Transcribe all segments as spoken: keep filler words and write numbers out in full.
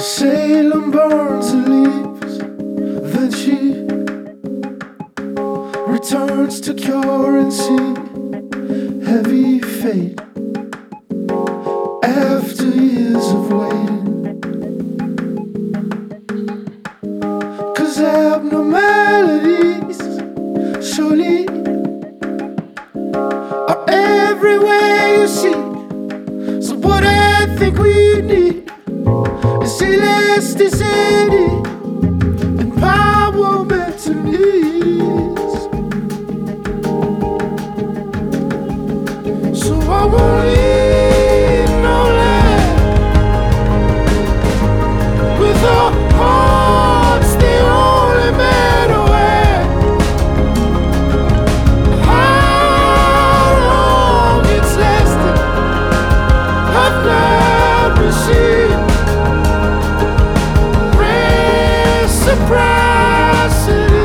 Salem burns and leaves, then she returns to cure and see heavy fate after years of waiting. 'Cause abnormalities surely are everywhere you see. So what I think we need is elasticity, empowerment to needs. So I won't leave no land with our hearts the only matter where. How long it's lasted, I've never seen. Reciprocity.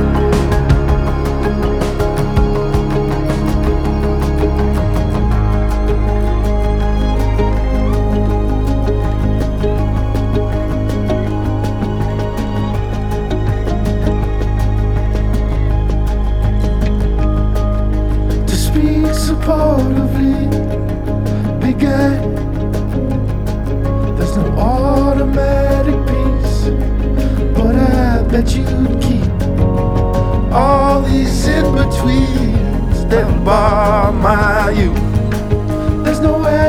To speak supportively began. There's no automatic peace, but I bet you'd keep all these in-betweens that bar my youth. There's no way